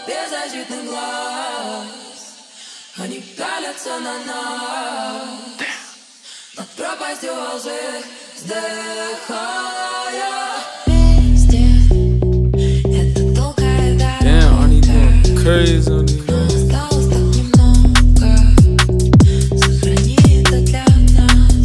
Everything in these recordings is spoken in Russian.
беззащитных глаз. Они пялятся на нас над пропастью лжи, вздыхая. Везде это долгая дорога. Crazy. Осталось так немного. Сохрани это для нас.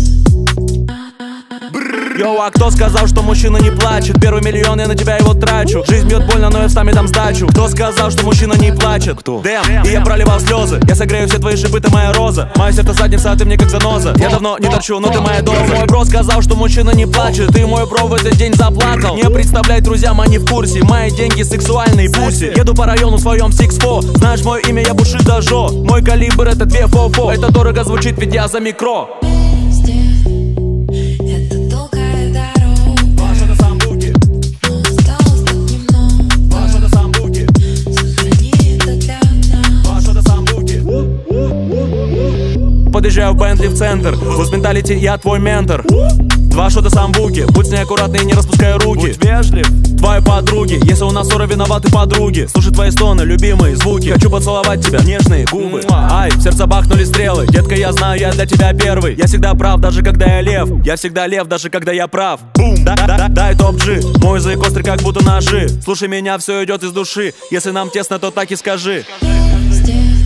Йоу, а кто сказал, что мужчина не плачет? Первый миллион, я на тебя его трачу. Жизнь бьет больно, но я встами дам сдачу. Кто сказал, что мужчина не плачет? Кто? Дэм, и я проливал слезы. Я согрею все твои шипы, ты моя роза. Мое сердце задница, а ты мне как заноза. Я давно не торчу, но ты моя доза. Мой бро сказал, что мужчина не плачет. Ты мой бро в этот день заплакал. Не представляй, друзьям, они в курсе. Мои деньги сексуальные пуси. Еду по району в своем 6-4. Знаешь мое имя, я Бушидо Жо. Мой калибр это 244. Это дорого звучит, ведь я за микро. Везде это долгая дорога. Паша до самбуки, Но осталось так немного. Паша до самбуки, Сохрани это для нас. Паша до самбуки. Подъезжаю в Бентли в центр. Луз менталити, я твой ментор. 2 шота самбуки, будь с ней аккуратный и не распускай руки. Будь вежлив, твои подруги. Если у нас ссора, виноваты подруги. Слушай твои стоны, любимые звуки. Хочу поцеловать тебя, нежные губы. Ай, в сердце бахнули стрелы. Детка, я знаю, я для тебя первый. Я всегда прав, даже когда я лев. Я всегда лев, даже когда я прав. Бум, дай топ-G. Мой язык острый, как будто ножи. Слушай меня, все идет из души. Если нам тесно, то так и скажи. Везде